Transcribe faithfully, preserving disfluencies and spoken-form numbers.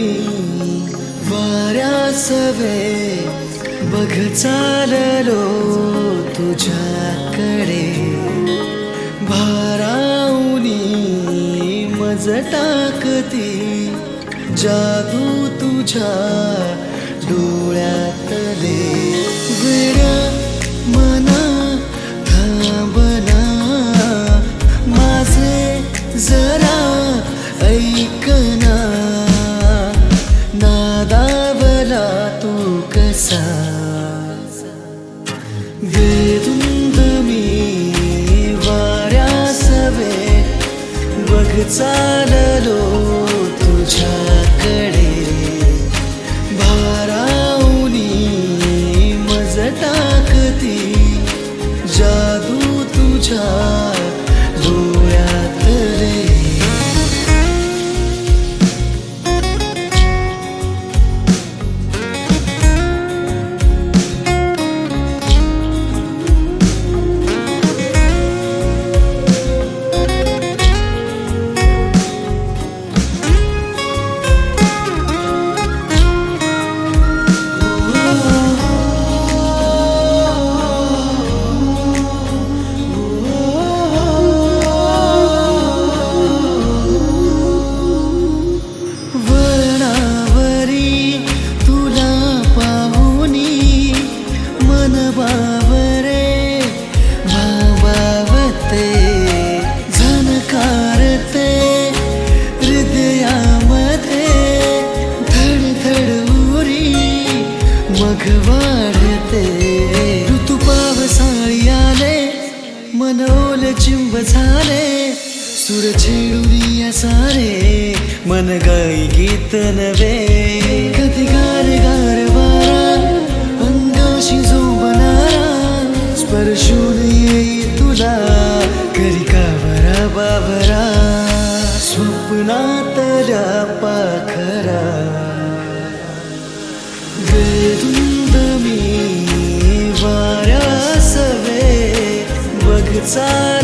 मी वाऱ्यासवे बघ चाललो तुझ्याकडे भारावनी मज टाकती जादू तुझ्या डोळ्यातले वेड्या मना थांबना माझे जरा ऐकना नादावला तू कसा बेधुंद मी वाऱ्यासवे बघ चाललो तुझ्याकडे भारावनी मज टाकती जादू तुझ्या डोळ्यातले बावरे भावावते झनकारते हृदयामध्ये धडधड उरी मग वाढते ऋतू पावसाळी आले मन ओले चिंब झाले सूर छेडून सारे मन गाई गीत नवे कधी गार गार वारा अंगाशी झोंबणारा स्पर्शून येई तुला करी कावरा बावरा स्वप्नातल्या पाखरा बेधुंद मी वाऱ्यासवे बघ चाललो